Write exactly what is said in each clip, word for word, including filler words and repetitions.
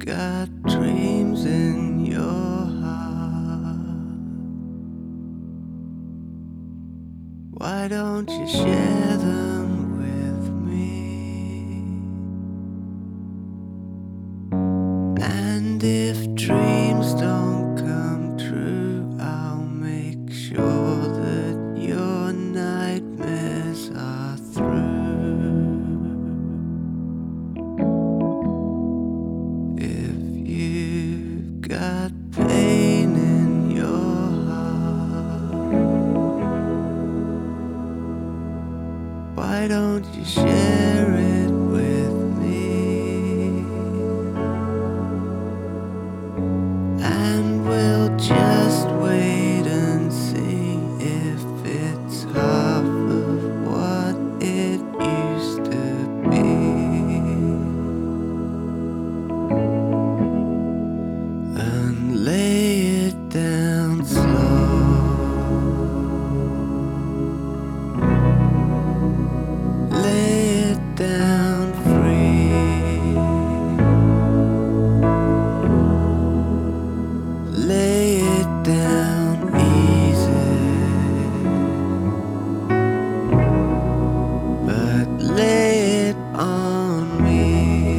got dreams in your heart, why don't you share them with me? And if dreams don't come true, I'll make sure that your nightmares are through. If you've got pain in your heart, why don't you share it with me? And we'll just wait and see if it's half of what it used to be. And lay it down slow, lay it down free, lay it down easy, but lay it on me.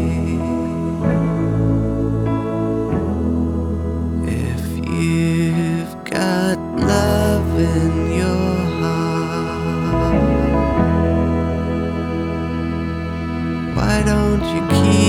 You've got love in your heart, why don't you keep